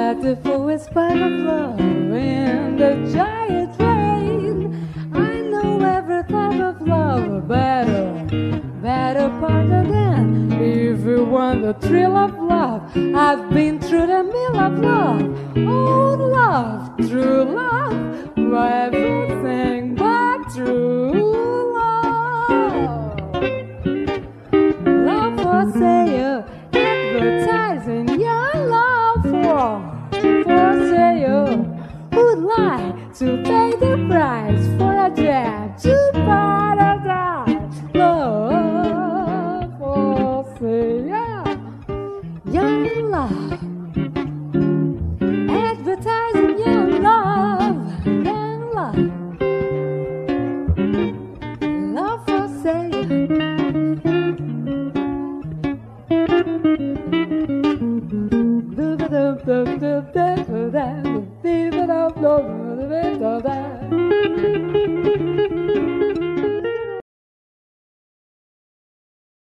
at the fullest part of love in the giant rain. I know every type of love better part than if you want the thrill of love. I've been through the mill of love, old love, true love, everything but true love. Love for sale, advertising your love for sale. Who'd like to pay the price for a jet to paradise? Love for sale, young love, advertising young love, love for sale. Da da da da da da da da da da da da da.